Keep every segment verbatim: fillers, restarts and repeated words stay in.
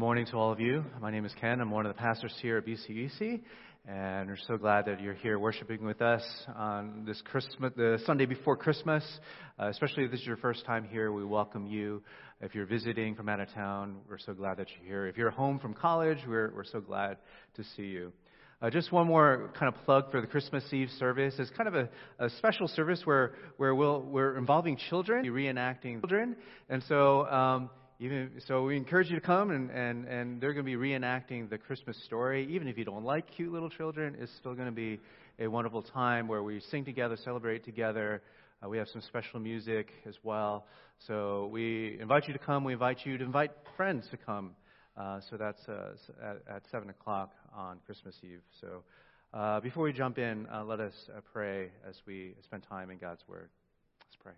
morning to all of you. My name is Ken. I'm one of the pastors here at B C E C, and we're so glad that you're here worshiping with us on this Christmas, the Sunday before Christmas. Uh, especially if this is your first time here, we welcome you. If you're visiting from out of town, we're so glad that you're here. If you're home from college, we're we're so glad to see you. Uh, just one more kind of plug for the Christmas Eve service. It's kind of a, a special service where where we'll, we're involving children, reenacting children, and so. Um, Even, so we encourage you to come, and, and, and they're going to be reenacting the Christmas story. Even if you don't like cute little children, it's still going to be a wonderful time where we sing together, celebrate together. Uh, we have some special music as well. So we invite you to come. We invite you to invite friends to come. Uh, so that's uh, at, at seven o'clock on Christmas Eve. So uh, before we jump in, uh, let us uh, pray as we spend time in God's Word. Let's pray.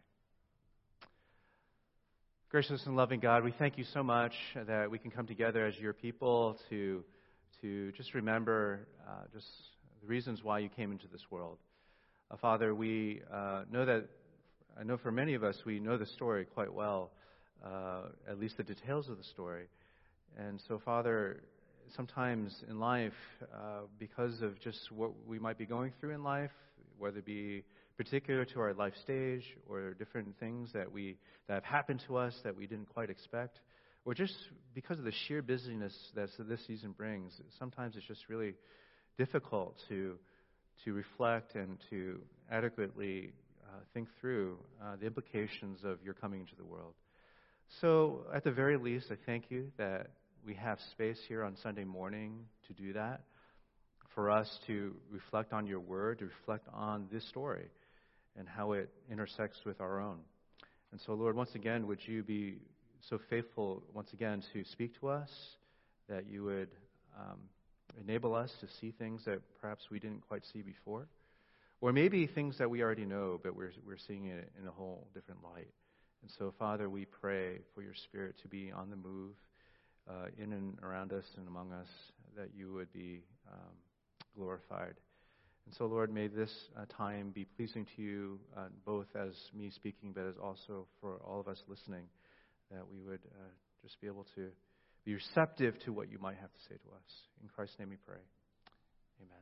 Gracious and loving God, we thank you so much that we can come together as your people to to just remember uh, just the reasons why you came into this world. Uh, Father, we uh, know that, I know for many of us, we know the story quite well, uh, at least the details of the story. And so, Father, sometimes in life, uh, because of just what we might be going through in life, whether it be particular to our life stage or different things that we that have happened to us that we didn't quite expect, or just because of the sheer busyness that this season brings, sometimes it's just really difficult to to reflect and to adequately uh, think through uh, the implications of your coming into the world. So at the very least, I thank you that we have space here on Sunday morning to do that, for us to reflect on your word, to reflect on this story and how it intersects with our own. And so, Lord, once again, would you be so faithful once again to speak to us, that you would um, enable us to see things that perhaps we didn't quite see before, or maybe things that we already know, but we're we're seeing it in a whole different light. And so, Father, we pray for your Spirit to be on the move uh, in and around us and among us, that you would be um, glorified. And so, Lord, may this uh, time be pleasing to you, uh, both as me speaking, but as also for all of us listening, that we would uh, just be able to be receptive to what you might have to say to us. In Christ's name we pray. Amen.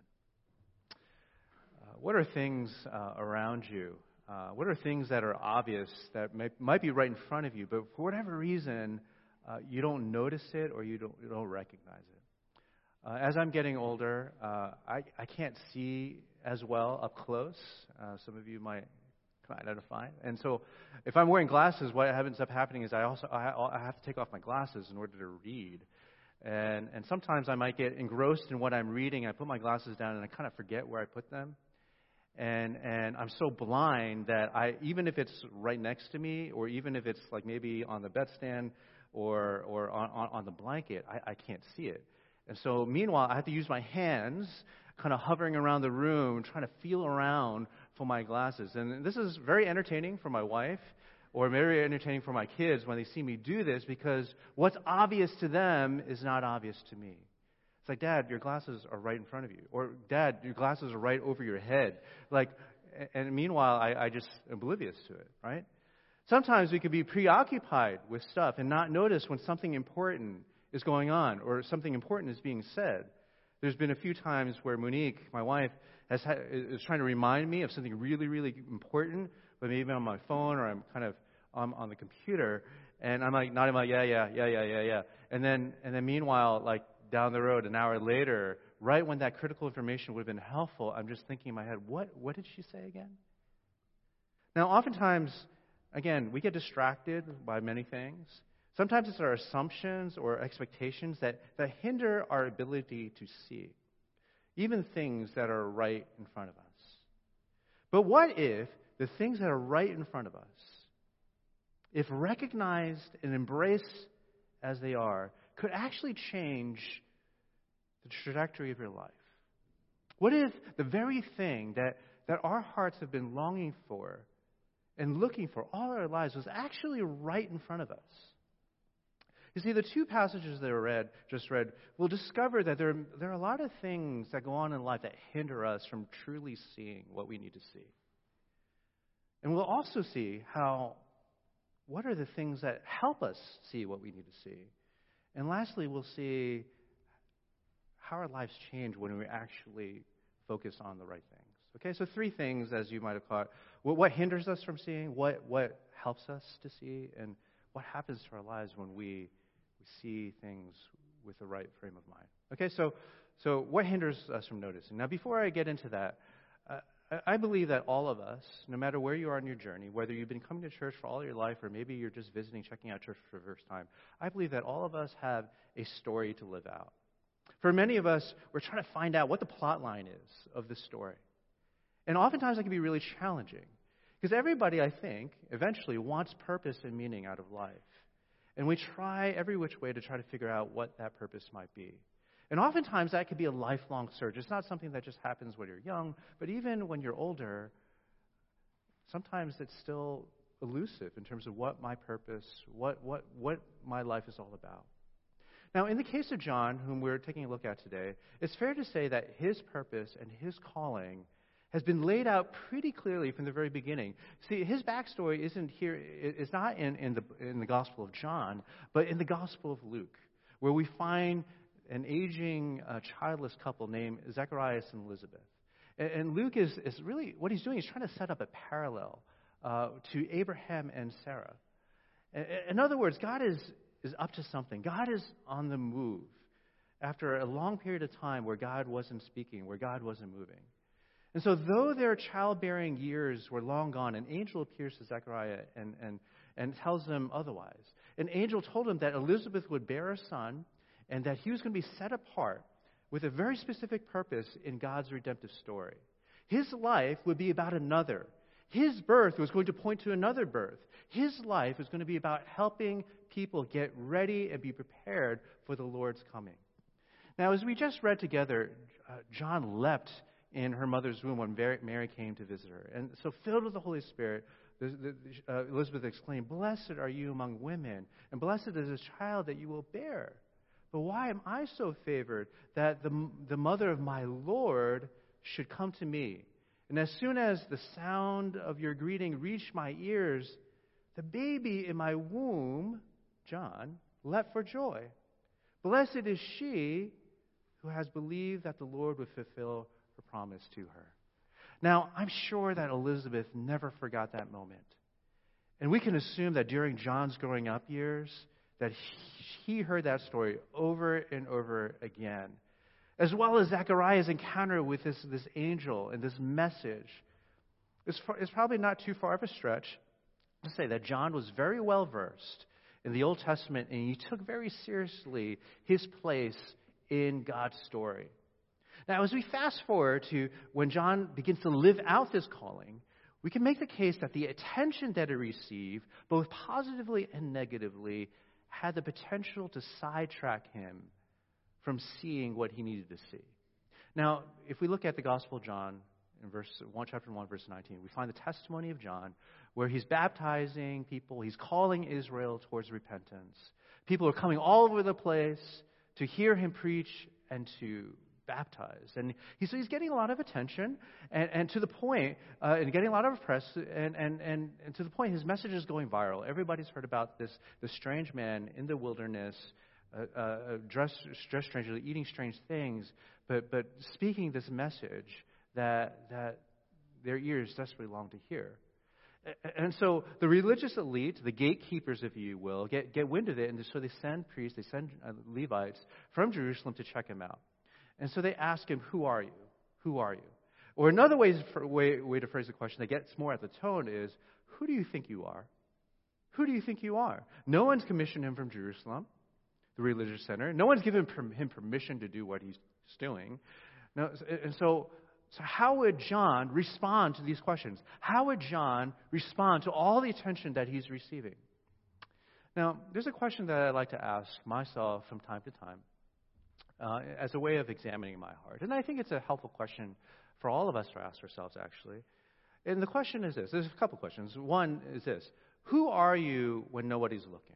Uh, what are things uh, around you? Uh, what are things that are obvious that may, might be right in front of you, but for whatever reason, uh, you don't notice it or you don't, you don't recognize it? Uh, as I'm getting older, uh, I, I can't see as well up close. Uh, some of you might identify. And so if I'm wearing glasses, what ends up happening is I also I, I have to take off my glasses in order to read. And and sometimes I might get engrossed in what I'm reading. I put my glasses down and I kind of forget where I put them. And and I'm so blind that I, even if it's right next to me, or even if it's like maybe on the bedstand or or on, on, on the blanket, I, I can't see it. And so, meanwhile, I have to use my hands, kind of hovering around the room, trying to feel around for my glasses. And this is very entertaining for my wife, or very entertaining for my kids when they see me do this, because what's obvious to them is not obvious to me. It's like, Dad, your glasses are right in front of you. Or, Dad, your glasses are right over your head. Like, and meanwhile, I, I just oblivious to it, right? Sometimes we could be preoccupied with stuff and not notice when something important is going on, or something important is being said. There's been a few times where Monique, my wife, has ha- is trying to remind me of something really, really important, but maybe on my phone or I'm kind of on, on the computer, and I'm like nodding like yeah, yeah, yeah, yeah, yeah, yeah, and then and then meanwhile, like down the road, an hour later, right when that critical information would have been helpful, I'm just thinking in my head, what what did she say again? Now, oftentimes, again, we get distracted by many things. Sometimes it's our assumptions or expectations that, that hinder our ability to see, even things that are right in front of us. But what if the things that are right in front of us, if recognized and embraced as they are, could actually change the trajectory of your life? What if the very thing that, that our hearts have been longing for and looking for all our lives was actually right in front of us? You see, the two passages that I read, just read, will discover that there, there are a lot of things that go on in life that hinder us from truly seeing what we need to see. And we'll also see how, what are the things that help us see what we need to see? And lastly, we'll see how our lives change when we actually focus on the right things. Okay, so three things, as you might have caught. What, what hinders us from seeing? What, what helps us to see? And what happens to our lives when we, we see things with the right frame of mind? Okay, so so what hinders us from noticing? Now, before I get into that, uh, I believe that all of us, no matter where you are in your journey, whether you've been coming to church for all your life or maybe you're just visiting, checking out church for the first time, I believe that all of us have a story to live out. For many of us, we're trying to find out what the plot line is of this story. And oftentimes that can be really challenging because everybody, I think, eventually wants purpose and meaning out of life. And we try every which way to try to figure out what that purpose might be. And oftentimes that could be a lifelong search. It's not something that just happens when you're young, but even when you're older, sometimes it's still elusive in terms of what my purpose, what what what my life is all about. Now, in the case of John, whom we're taking a look at today, it's fair to say that his purpose and his calling has been laid out pretty clearly from the very beginning. See, his backstory isn't here, it's not in, in the in the Gospel of John, but in the Gospel of Luke, where we find an aging, uh, childless couple named Zacharias and Elizabeth. And, and Luke is, is really, what he's doing is trying to set up a parallel uh, to Abraham and Sarah. In, in other words, God is, is up to something. God is on the move after a long period of time where God wasn't speaking, where God wasn't moving. And so though their childbearing years were long gone, an angel appears to Zechariah and, and, and tells them otherwise. An angel told him that Elizabeth would bear a son and that he was going to be set apart with a very specific purpose in God's redemptive story. His life would be about another. His birth was going to point to another birth. His life was going to be about helping people get ready and be prepared for the Lord's coming. Now, as we just read together, uh, John leapt in her mother's womb when Mary came to visit her. And so filled with the Holy Spirit, the, the, uh, Elizabeth exclaimed, "Blessed are you among women, and blessed is the child that you will bear. But why am I so favored that the, the mother of my Lord should come to me? And as soon as the sound of your greeting reached my ears, the baby in my womb," John, "leapt for joy. Blessed is she who has believed that the Lord would fulfill her promise to her." Now, I'm sure that Elizabeth never forgot that moment. And we can assume that during John's growing up years, that he heard that story over and over again, as well as Zechariah's encounter with this, this angel and this message. It's, far, it's probably not too far of a stretch to say that John was very well versed in the Old Testament, and he took very seriously his place in God's story. Now, as we fast forward to when John begins to live out this calling, we can make the case that the attention that he received, both positively and negatively, had the potential to sidetrack him from seeing what he needed to see. Now, if we look at the Gospel of John, in verse one, chapter one, verse nineteen, we find the testimony of John, where he's baptizing people, he's calling Israel towards repentance. People are coming all over the place to hear him preach and to baptize. And he's, he's getting a lot of attention, and, and to the point, uh, and getting a lot of press, and, and, and, and to the point his message is going viral. Everybody's heard about this, this strange man in the wilderness, uh, uh, dressed, dressed strangely, eating strange things, but, but speaking this message that, that their ears desperately long to hear. And so the religious elite, the gatekeepers, if you will, get, get wind of it, and so they send priests, they send uh, Levites from Jerusalem to check him out. And so they ask him, "Who are you? Who are you?" Or another way, way, way to phrase the question that gets more at the tone is, "Who do you think you are? Who do you think you are?" No one's commissioned him from Jerusalem, the religious center. No one's given him permission to do what he's doing. No, and so, so how would John respond to these questions? How would John respond to all the attention that he's receiving? Now, there's a question that I like to ask myself from time to time. Uh, as a way of examining my heart. And I think it's a helpful question for all of us to ask ourselves, actually. And the question is this. There's a couple questions. One is this. Who are you when nobody's looking?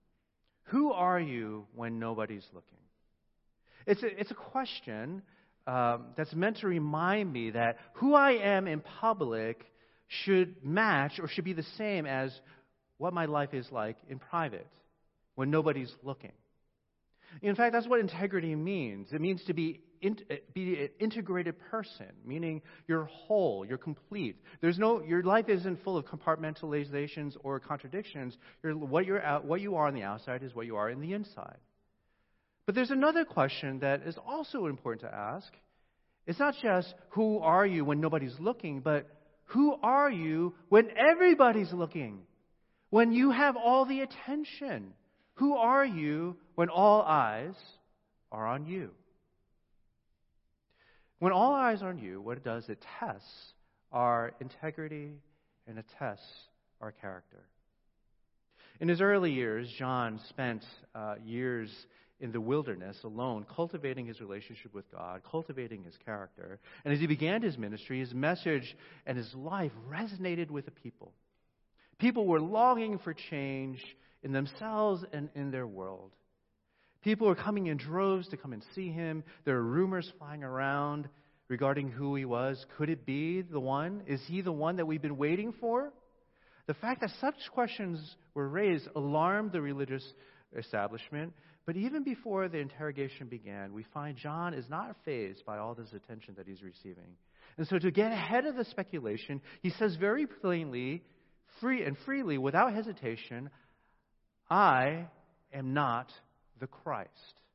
Who are you when nobody's looking? It's a, it's a question um, that's meant to remind me that who I am in public should match or should be the same as what my life is like in private when nobody's looking. In fact, that's what integrity means. It means to be in, be an integrated person, meaning you're whole, you're complete. There's no, your life isn't full of compartmentalizations or contradictions. You're, what you're out, what you are on the outside is what you are in the inside. But there's another question that is also important to ask. It's not just who are you when nobody's looking, but who are you when everybody's looking? When you have all the attention? Who are you when all eyes are on you? When all eyes are on you, what it does, it tests our integrity and it tests our character. In his early years, John spent uh, years in the wilderness alone, cultivating his relationship with God, cultivating his character. And as he began his ministry, his message and his life resonated with the people. People were longing for change in themselves and in their world. People were coming in droves to come and see him. There were rumors flying around regarding who he was. Could it be the one? Is he the one that we've been waiting for? The fact that such questions were raised alarmed the religious establishment. But even before the interrogation began, we find John is not fazed by all this attention that he's receiving. And so to get ahead of the speculation, he says very plainly, free and freely, without hesitation, I am not the Christ.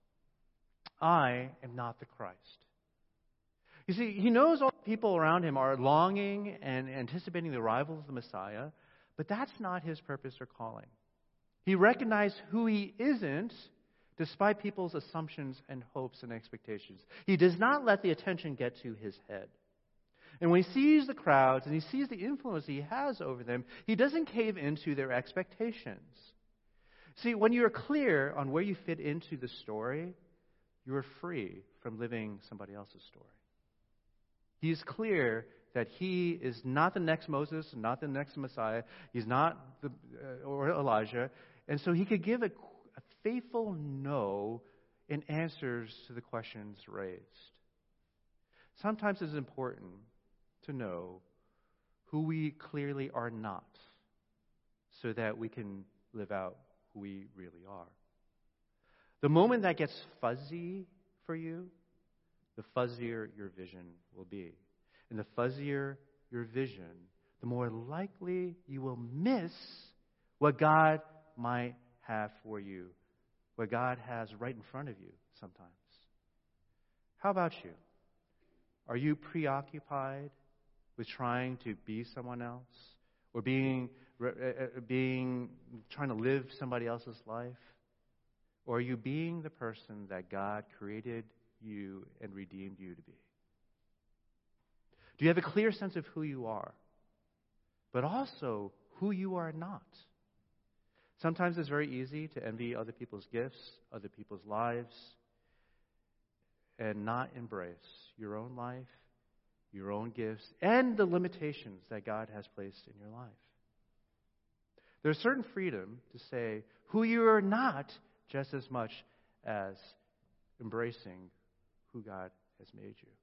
I am not the Christ. You see, he knows all the people around him are longing and anticipating the arrival of the Messiah, but that's not his purpose or calling. He recognized who he isn't, despite people's assumptions and hopes and expectations. He does not let the attention get to his head. And when he sees the crowds and he sees the influence he has over them, he doesn't cave into their expectations. See, when you're clear on where you fit into the story, you are free from living somebody else's story. He is clear that he is not the next Moses, not the next Messiah. He's not the, uh, or Elijah. And so he could give a, a faithful no in answers to the questions raised. Sometimes it's important to know who we clearly are not so that we can live out who we really are. The moment that gets fuzzy for you, the fuzzier your vision will be. And the fuzzier your vision, the more likely you will miss what God might have for you, what God has right in front of you sometimes. How about you? Are you preoccupied with trying to be someone else or being being trying to live somebody else's life? Or are you being the person that God created you and redeemed you to be? Do you have a clear sense of who you are, but also who you are not? Sometimes it's very easy to envy other people's gifts, other people's lives, and not embrace your own life, your own gifts, and the limitations that God has placed in your life. There's certain freedom to say who you are not just as much as embracing who God has made you.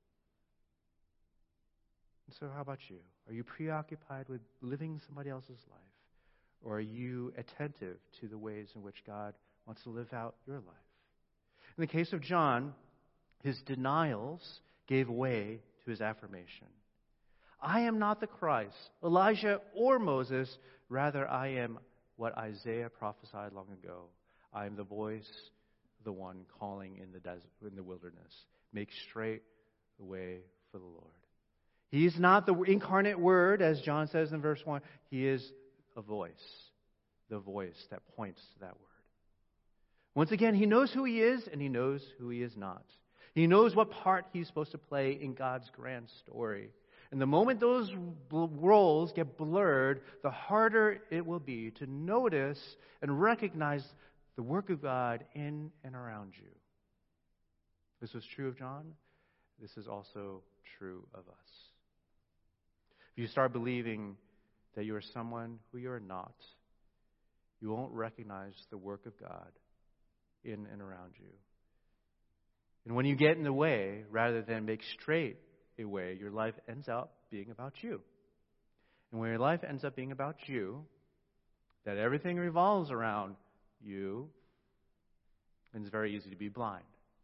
And so how about you? Are you preoccupied with living somebody else's life? Or are you attentive to the ways in which God wants to live out your life? In the case of John, his denials gave way to his affirmation. I am not the Christ, Elijah, or Moses. Rather, I am what Isaiah prophesied long ago. I am the voice of the one calling in the desert, in the wilderness. Make straight the way for the Lord. He is not the incarnate Word, as John says in verse one. He is a voice, the voice that points to that Word. Once again, he knows who he is and he knows who he is not. He knows what part he's supposed to play in God's grand story. And the moment those roles get blurred, the harder it will be to notice and recognize the work of God in and around you. This was true of John. This is also true of us. If you start believing that you are someone who you are not, you won't recognize the work of God in and around you. And when you get in the way, rather than make straight a way, your life ends up being about you. And when your life ends up being about you, that everything revolves around you, And it's very easy to be blind.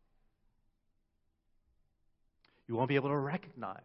You won't be able to recognize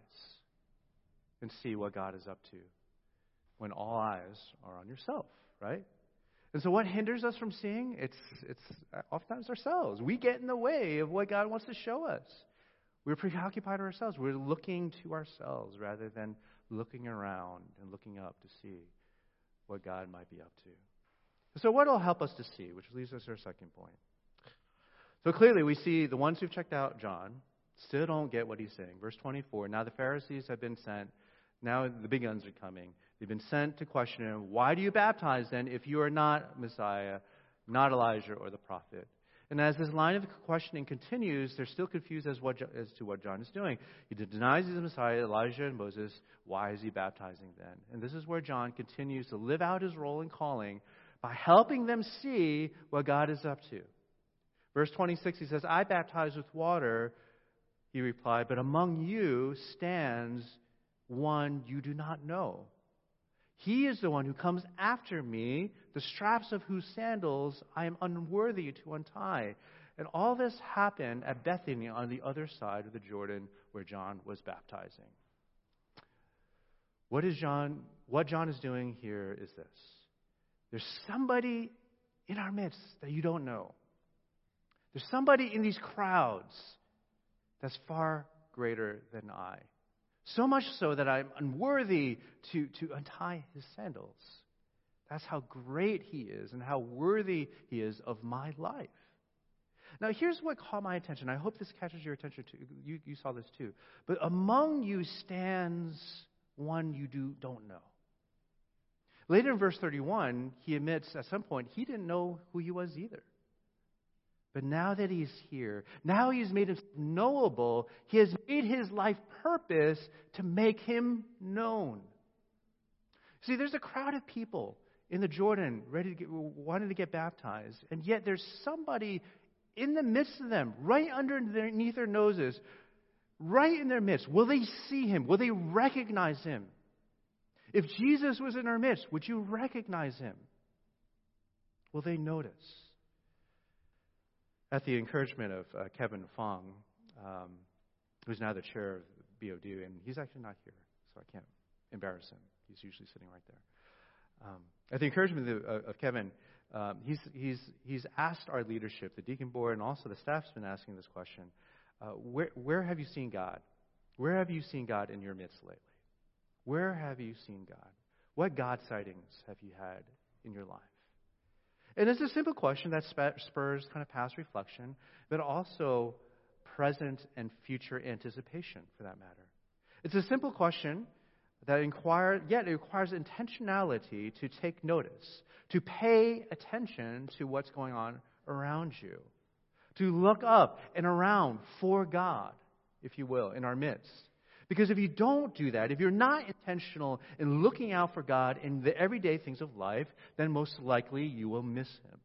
and see what God is up to when all eyes are on yourself, right? And so what hinders us from seeing? It's it's oftentimes ourselves. We get in the way of what God wants to show us. We're preoccupied with ourselves. We're looking to ourselves rather than looking around and looking up to see what God might be up to. So what will help us to see, which leads us to our second point. So clearly we see the ones who've checked out John still don't get what he's saying. Verse twenty-four, now the Pharisees have been sent. Now the big guns are coming. They've been sent to question him. Why do you baptize then if you are not Messiah, not Elijah or the prophet? And as this line of questioning continues, they're still confused as, what, as to what John is doing. He denies he's the Messiah, Elijah and Moses. Why is he baptizing then? And this is where John continues to live out his role and calling by helping them see what God is up to. Verse twenty-six, he says, I baptize with water, he replied, but among you stands one you do not know. He is the one who comes after me, the straps of whose sandals I am unworthy to untie. And all this happened at Bethany on the other side of the Jordan where John was baptizing. What is John, what John is doing here is this. There's somebody in our midst that you don't know. There's somebody in these crowds that's far greater than I. So much so that I'm unworthy to, to untie his sandals. That's how great he is and how worthy he is of my life. Now, here's what caught my attention. I hope this catches your attention too. You, you saw this too. But among you stands one you do, don't know. Later in verse thirty-one, he admits at some point he didn't know who he was either. But now that he's here, now he's made him knowable, he has made his life purpose to make him known. See, there's a crowd of people in the Jordan ready to get, wanting to get baptized, and yet there's somebody in the midst of them, right underneath their noses, right in their midst. Will they see him? Will they recognize him? If Jesus was in our midst, would you recognize him? Will they notice? At the encouragement of uh, Kevin Fong, um, who's now the chair of B O D U, and he's actually not here, so I can't embarrass him. He's usually sitting right there. Um, at the encouragement of, uh, of Kevin, um, he's he's he's asked our leadership, the deacon board, and also the staff's been asking this question: uh, Where where have you seen God? Where have you seen God in your midst lately? Where have you seen God? What God sightings have you had in your life? And it's a simple question that spurs kind of past reflection, but also present and future anticipation, for that matter. It's a simple question that inquire, yet it requires intentionality to take notice, to pay attention to what's going on around you, to look up and around for God, if you will, in our midst. Because if you don't do that, if you're not intentional in looking out for God in the everyday things of life, then most likely you will miss him.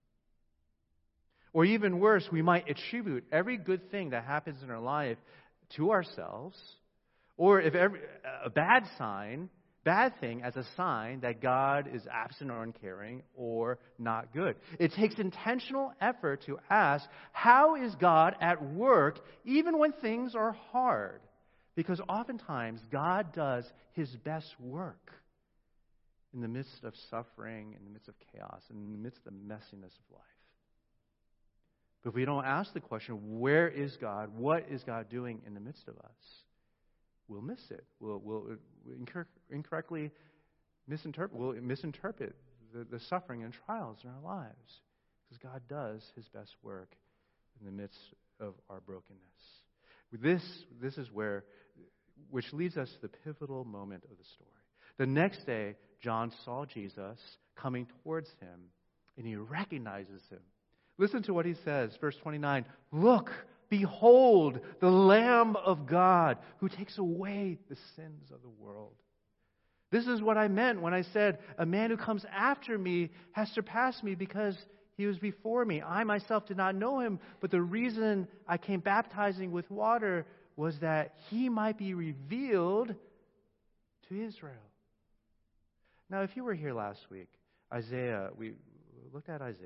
Or even worse, we might attribute every good thing that happens in our life to ourselves, or if every, a bad sign, bad thing as a sign that God is absent or uncaring or not good. It takes intentional effort to ask, how is God at work even when things are hard? Because oftentimes, God does his best work in the midst of suffering, in the midst of chaos, in the midst of the messiness of life. But if we don't ask the question, where is God? What is God doing in the midst of us? We'll miss it. We'll, we'll incor- incorrectly misinterpret, we'll misinterpret the, the suffering and trials in our lives. Because God does his best work in the midst of our brokenness. This, this is where, which leads us to the pivotal moment of the story. The next day, John saw Jesus coming towards him, and he recognizes him. Listen to what he says, verse twenty-nine. Look, behold, the Lamb of God who takes away the sins of the world. This is what I meant when I said, a man who comes after me has surpassed me because he was before me. I myself did not know him, but the reason I came baptizing with water was that he might be revealed to Israel. Now, if you were here last week, Isaiah, we looked at Isaiah.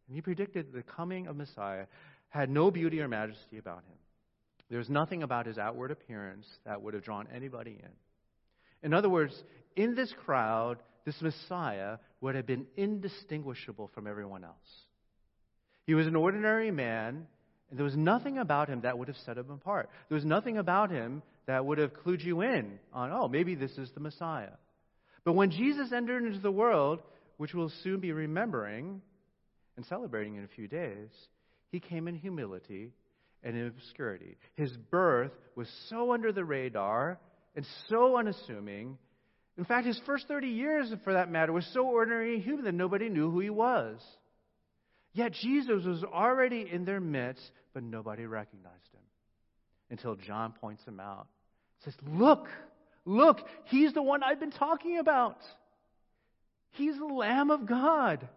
And he predicted the coming of Messiah had no beauty or majesty about him. There was nothing about his outward appearance that would have drawn anybody in. In other words, in this crowd, this Messiah would have been indistinguishable from everyone else. He was an ordinary man, and there was nothing about him that would have set him apart. There was nothing about him that would have clued you in on, oh, maybe this is the Messiah. But when Jesus entered into the world, which we'll soon be remembering and celebrating in a few days, he came in humility and in obscurity. His birth was so under the radar and so unassuming. In fact, his first thirty years, for that matter, was so ordinary and human that nobody knew who he was. Yet Jesus was already in their midst, but nobody recognized him until John points him out. He says, look, look, he's the one I've been talking about. He's the Lamb of God.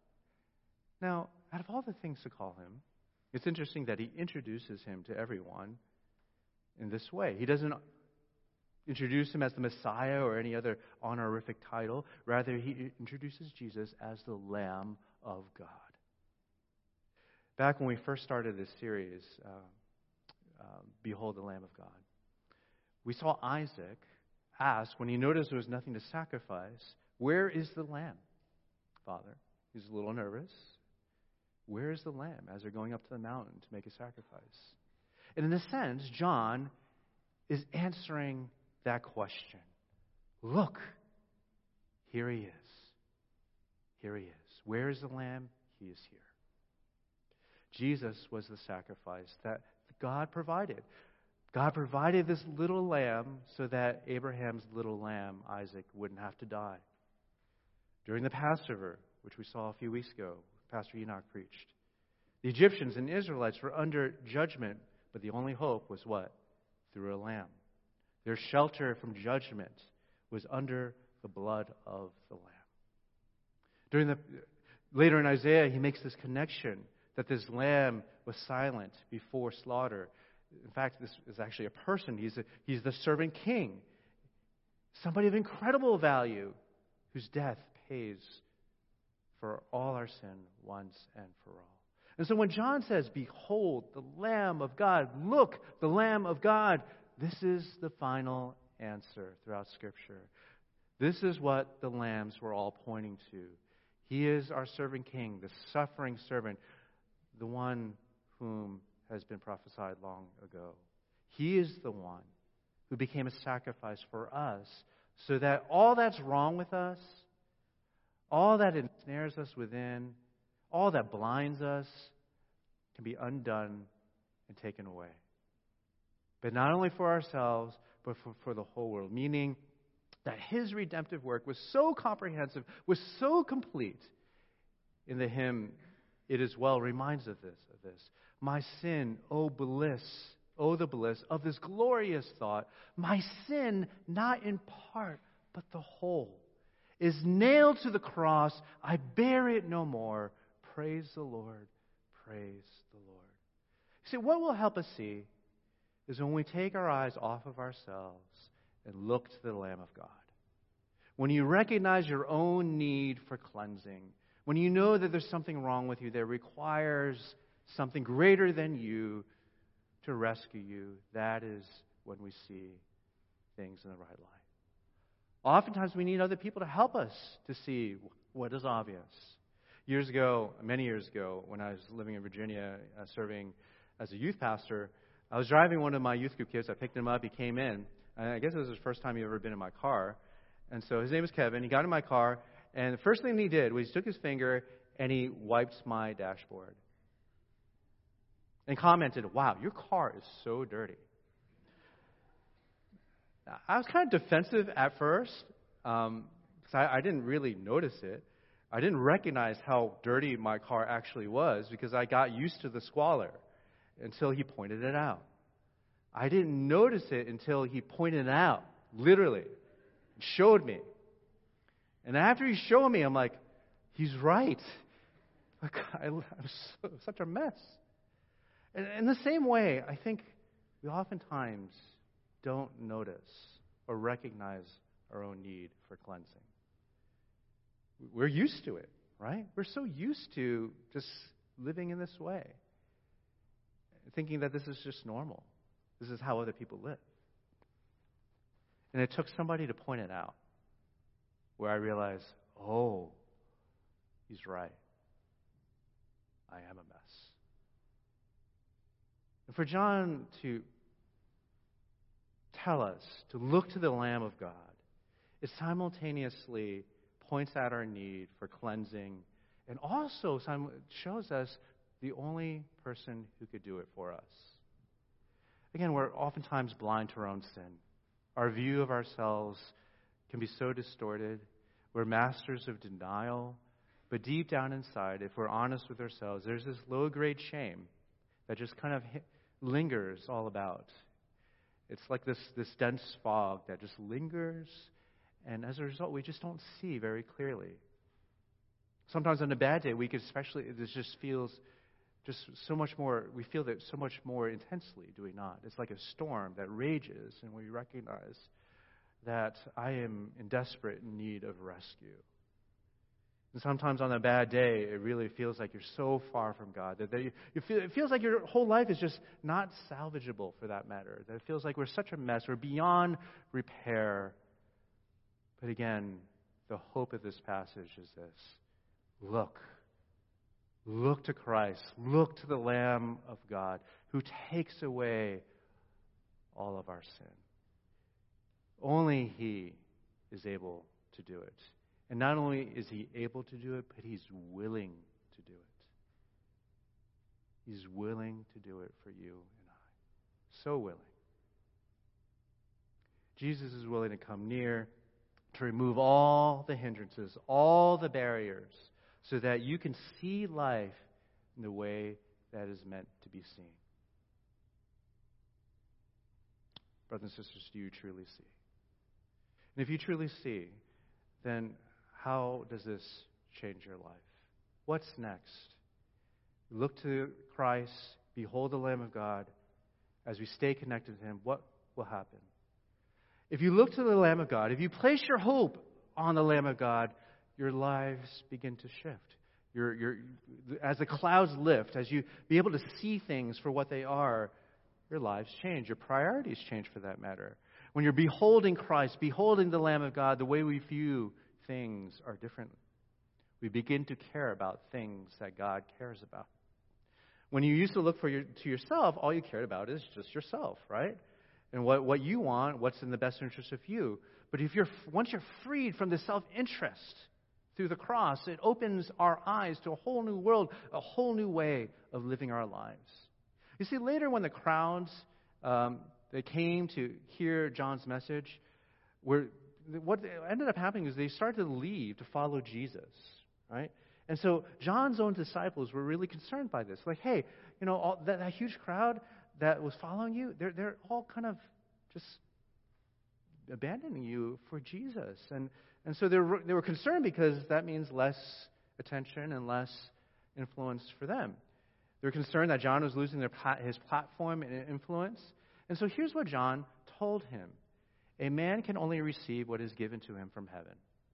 Now, out of all the things to call him, it's interesting that he introduces him to everyone in this way. He doesn't introduce him as the Messiah or any other honorific title. Rather, he introduces Jesus as the Lamb of God. Back when we first started this series, uh, uh, Behold the Lamb of God, we saw Isaac ask, when he noticed there was nothing to sacrifice, where is the lamb, Father? He's a little nervous. Where is the lamb as they're going up to the mountain to make a sacrifice? And in a sense, John is answering that question. Look, here he is. Here he is. Where is the lamb? He is here. Jesus was the sacrifice that God provided. God provided this little lamb so that Abraham's little lamb, Isaac, wouldn't have to die. During the Passover, which we saw a few weeks ago, Pastor Enoch preached, the Egyptians and Israelites were under judgment, but the only hope was what? Through a lamb. Their shelter from judgment was under the blood of the lamb. During the later in Isaiah, he makes this connection that this lamb was silent before slaughter. In fact, this is actually a person. He's a, he's the servant king. Somebody of incredible value whose death pays for all our sin once and for all. And so when John says, behold, the Lamb of God, look, the Lamb of God, this is the final answer throughout Scripture. This is what the lambs were all pointing to. He is our servant king, the suffering servant, the one whom has been prophesied long ago. He is the one who became a sacrifice for us so that all that's wrong with us, all that ensnares us within, all that blinds us, can be undone and taken away. But not only for ourselves, but for, for the whole world. Meaning that his redemptive work was so comprehensive, was so complete. In the hymn, It Is Well reminds us of this, of this. My sin, oh bliss, oh the bliss of this glorious thought. My sin, not in part, but the whole, is nailed to the cross. I bear it no more. Praise the Lord. Praise the Lord. See, what will help us see is when we take our eyes off of ourselves and look to the Lamb of God. When you recognize your own need for cleansing, when you know that there's something wrong with you that requires something greater than you to rescue you, that is when we see things in the right light. Oftentimes we need other people to help us to see what is obvious. Years ago, many years ago, when I was living in Virginia, uh, serving as a youth pastor, I was driving one of my youth group kids. I picked him up. He came in. And I guess it was his first time he'd ever been in my car. And so his name is Kevin. He got in my car. And the first thing he did was he took his finger and he wiped my dashboard. And commented, wow, your car is so dirty. Now, I was kind of defensive at first. Um, because I, I didn't really notice it. I didn't recognize how dirty my car actually was because I got used to the squalor until he pointed it out. I didn't notice it until he pointed it out, literally, showed me. And after he showed me, I'm like, he's right. Like, I, I'm so, such a mess. And in the same way, I think we oftentimes don't notice or recognize our own need for cleansing. We're used to it, right? We're so used to just living in this way, thinking that this is just normal. This is how other people live. And it took somebody to point it out, where I realized, oh, he's right. I am a mess. And for John to tell us to look to the Lamb of God, it simultaneously points out our need for cleansing and also shows us the only person who could do it for us. Again, we're oftentimes blind to our own sin. Our view of ourselves can be so distorted. We're masters of denial. But deep down inside, if we're honest with ourselves, there's this low-grade shame that just kind of lingers all about. It's like this, this dense fog that just lingers, and as a result, we just don't see very clearly. Sometimes on a bad day, we could especially, this just feels just so much more, we feel that so much more intensely, do we not? It's like a storm that rages, and we recognize that I am in desperate need of rescue. And sometimes on a bad day, it really feels like you're so far from God that you, you feel, it feels like your whole life is just not salvageable, for that matter. That it feels like we're such a mess. We're beyond repair. But again, the hope of this passage is this. Look. Look to Christ. Look to the Lamb of God who takes away all of our sin. Only He is able to do it. And not only is He able to do it, but He's willing to do it. He's willing to do it for you and I. So willing. Jesus is willing to come near, to remove all the hindrances, all the barriers, so that you can see life in the way that is meant to be seen. Brothers and sisters, do you truly see? And if you truly see, then how does this change your life? What's next? Look to Christ, behold the Lamb of God. As we stay connected to Him, what will happen? If you look to the Lamb of God, if you place your hope on the Lamb of God, your lives begin to shift. Your, your, as the clouds lift, as you be able to see things for what they are, your lives change. Your priorities change, for that matter. When you're beholding Christ, beholding the Lamb of God, the way we view things are different. We begin to care about things that God cares about. When you used to look for your, to yourself, all you cared about is just yourself, right? And what, what you want, what's in the best interest of you. But if you're once you're freed from the self-interest through the cross, it opens our eyes to a whole new world, a whole new way of living our lives. You see, later when the crowds um, they came to hear John's message, were what ended up happening is they started to leave to follow Jesus, right? And so John's own disciples were really concerned by this. Like, hey, you know, all, that, that huge crowd that was following you, they're they're all kind of just abandoning you for Jesus. And and so they were, they were concerned because that means less attention and less influence for them. They were concerned that John was losing their his platform and influence. And so here's what John told him. A man can only receive what is given to him from heaven.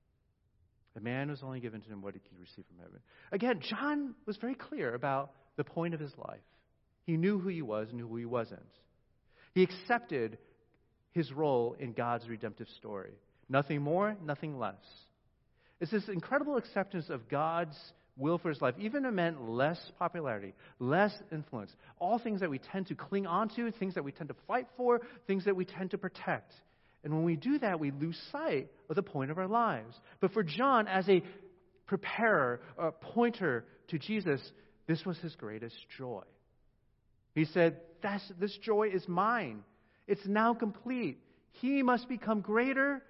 A man was only given to him what he could receive from heaven. Again, John was very clear about the point of his life. He knew who he was and who he wasn't. He accepted his role in God's redemptive story. Nothing more, nothing less. It's this incredible acceptance of God's will for his life. Even if it meant less popularity, less influence. All things that we tend to cling onto, things that we tend to fight for, things that we tend to protect. And when we do that, we lose sight of the point of our lives. But for John, as a preparer, a pointer to Jesus, this was his greatest joy. He said, That's, this joy is mine. It's now complete. He must become greater.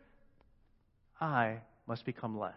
I must become less.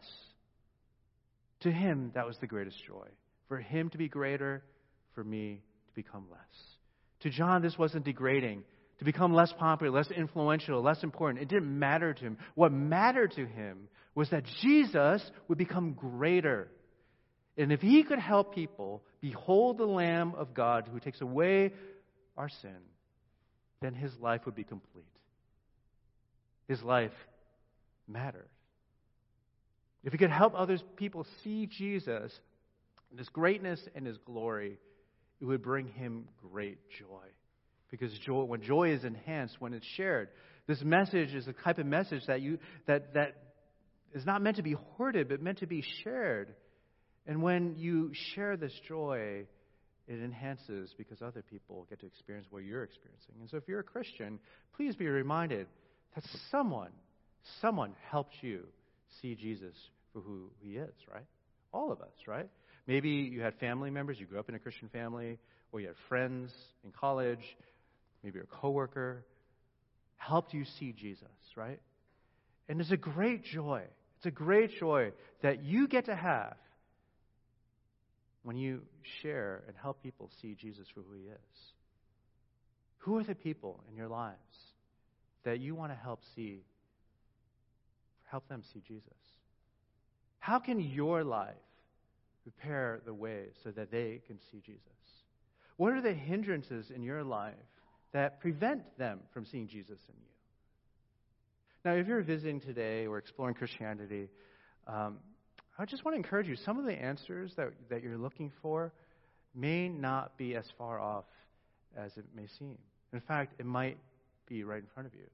To him, that was the greatest joy. For him to be greater, for me to become less. To John, this wasn't degrading. To become less popular, less influential, less important. It didn't matter to him. What mattered to him was that Jesus would become greater. And if he could help people behold the Lamb of God who takes away our sin, then his life would be complete. His life mattered. If we could help others people see Jesus, His greatness and His glory, it would bring Him great joy. Because joy, when joy is enhanced, when it's shared, this message is the type of message that you that that is not meant to be hoarded, but meant to be shared. And when you share this joy, it enhances because other people get to experience what you're experiencing. And so if you're a Christian, please be reminded that someone, someone helped you see Jesus for who He is, right? All of us, right? Maybe you had family members, you grew up in a Christian family, or you had friends in college, maybe your coworker, helped you see Jesus, right? And it's a great joy. It's a great joy that you get to have when you share and help people see Jesus for who He is. Who are the people in your lives that you want to help see, help them see Jesus? How can your life prepare the way so that they can see Jesus? What are the hindrances in your life that prevent them from seeing Jesus in you? Now, if you're visiting today or exploring Christianity, um, I just want to encourage you, some of the answers that, that you're looking for may not be as far off as it may seem. In fact, it might be right in front of you.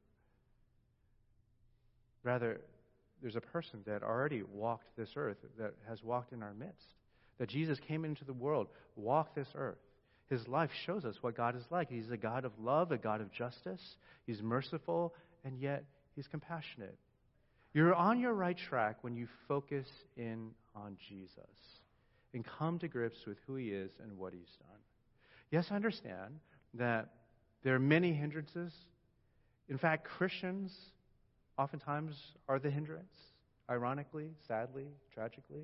Rather, there's a person that already walked this earth, that has walked in our midst. That Jesus came into the world, walked this earth. His life shows us what God is like. He's a God of love, a God of justice. He's merciful, and yet He's compassionate. You're on your right track when you focus in on Jesus and come to grips with who He is and what He's done. Yes, I understand that there are many hindrances. In fact, Christians oftentimes are the hindrance, ironically, sadly, tragically.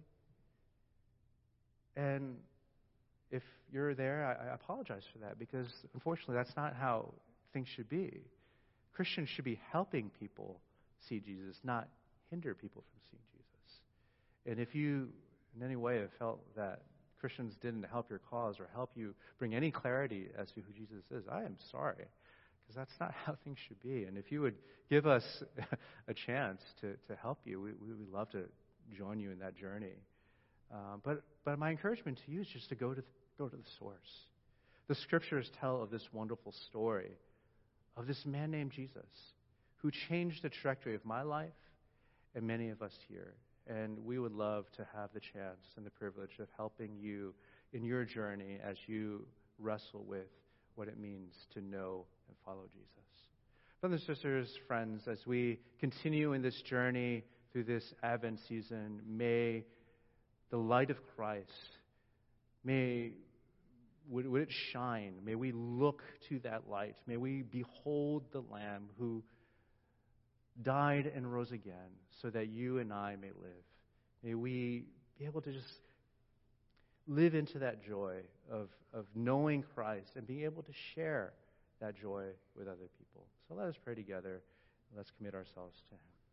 And if you're there, I, I apologize for that, because unfortunately that's not how things should be. Christians should be helping people see Jesus, not hinder people from seeing Jesus. And if you in any way have felt that Christians didn't help your cause or help you bring any clarity as to who Jesus is, I am sorry, because that's not how things should be. And if you would give us a chance to, to help you, we, we would love to join you in that journey. Uh, but but my encouragement to you is just to go to the, go to the source. The Scriptures tell of this wonderful story of this man named Jesus who changed the trajectory of my life and many of us here. And we would love to have the chance and the privilege of helping you in your journey as you wrestle with what it means to know and follow Jesus. Brothers and sisters, friends, as we continue in this journey through this Advent season, may the light of Christ, may would, would it shine? May we look to that light. May we behold the Lamb who died and rose again so that you and I may live. May we be able to just live into that joy of, of knowing Christ and being able to share that joy with other people. So let us pray together. Let's commit ourselves to Him.